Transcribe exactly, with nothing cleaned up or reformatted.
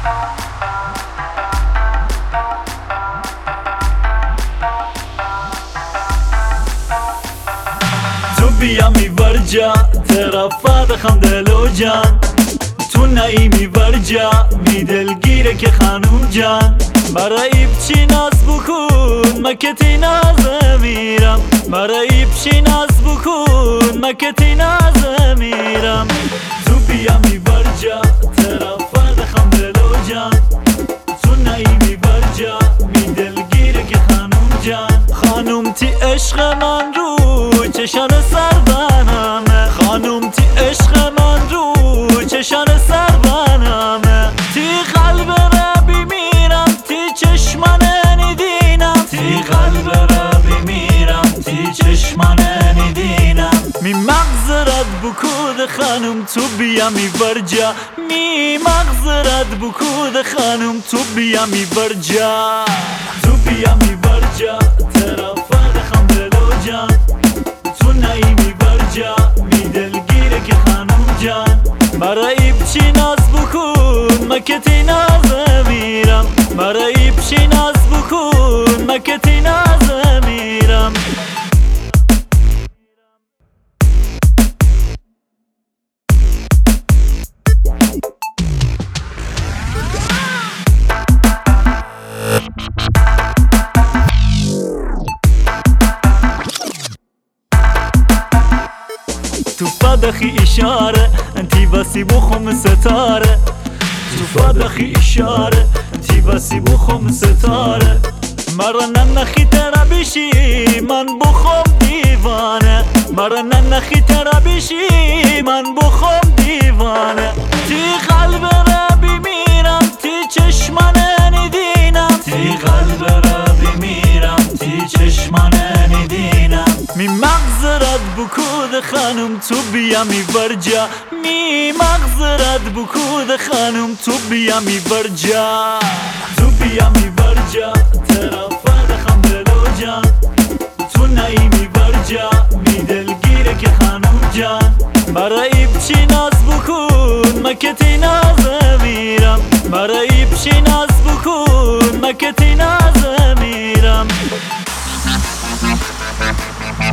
تو بیا میورجا طرفات خمدلو جان، تو نایی ورجا می دلگیره که خانوم جان. برای بچی ناز بکن مکتی ناز میرم، برای بچی ناز بکن مکتی ناز میرم. تو بیا میورجا طرفات خمدلو جان، تو نایی ورجا می دلگیره که خانوم جان. خانوم تی عشق من رو چشان سربنامه، خانوم تی عشق من رو چشان سربنامه. تی قلب را بمیرم تی چشمان ندینم، تی قلب را بمیرم تی چشمان ندینم. می مغزرت بکود خانوم تو بیا میورجا، می مغزرت بکود خانوم تو بیا میورجا. تو بیا میورجا طرفات خمدلو جان، تو نایی میورجا می دلگیره که خانوم جان. برای بچی ناز بکن مکتی ناز میرم، برای بچی ناز بکن مکتی ناز میرم. تو فدخی اشاره انتی بسی بخم ستاره، تو فدخی اشاره انتی بسی بخم ستاره. مرا ننخی ترا بشی من بخم دیوانه، مرا ننخی ترا بشی من بخم دیوانه. تی قلب را بمیرم تی چشمان ندینم، تی قلب را بمیرم تی چشمان ندینم. می مغزرت بکود خانوم تو بیا میورجا، می مغزرت بکود خانوم تو بیا میورجا. تو بیا میورجا طرفات خمدلو جان، تو نایی میورجا می دلگیره که خانوم جان. برای بچی ناز بکن مکتی ناز میرم، برای بچی ناز بکن مکتی ناز میرم.